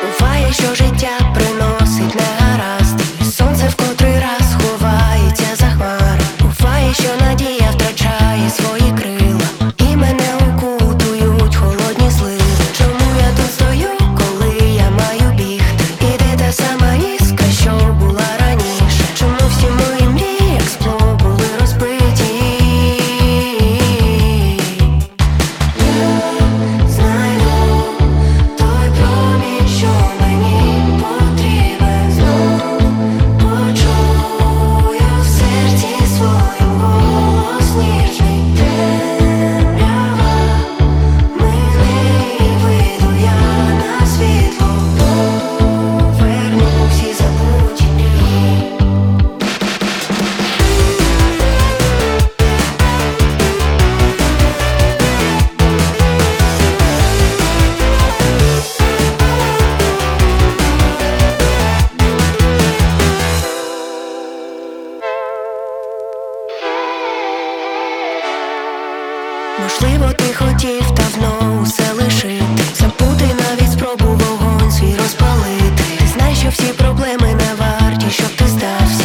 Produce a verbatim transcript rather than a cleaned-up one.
Буває, що життя приносить негаразди, і сонце в котрий раз ховається за хмари. Буває, що надія втрачає свої крила, і мене укутують холодні зливи. Чому я тут стою, коли я маю бігти? І де та сама іскра, що була раніше? Чому всі мої мрії, як скло, були розбиті? Я знайду той промінь, що мені потрібен. Знов почую в серці своїм голос ніжний. Темрява мине, і вийду я на світло. Поверну всі забуті мрії. Можливо, ти хотів давно усе лишити, забути, навіть спробу вогонь свій розпалити. Ти знаєш, що всі проблеми не варті, щоб ти здався.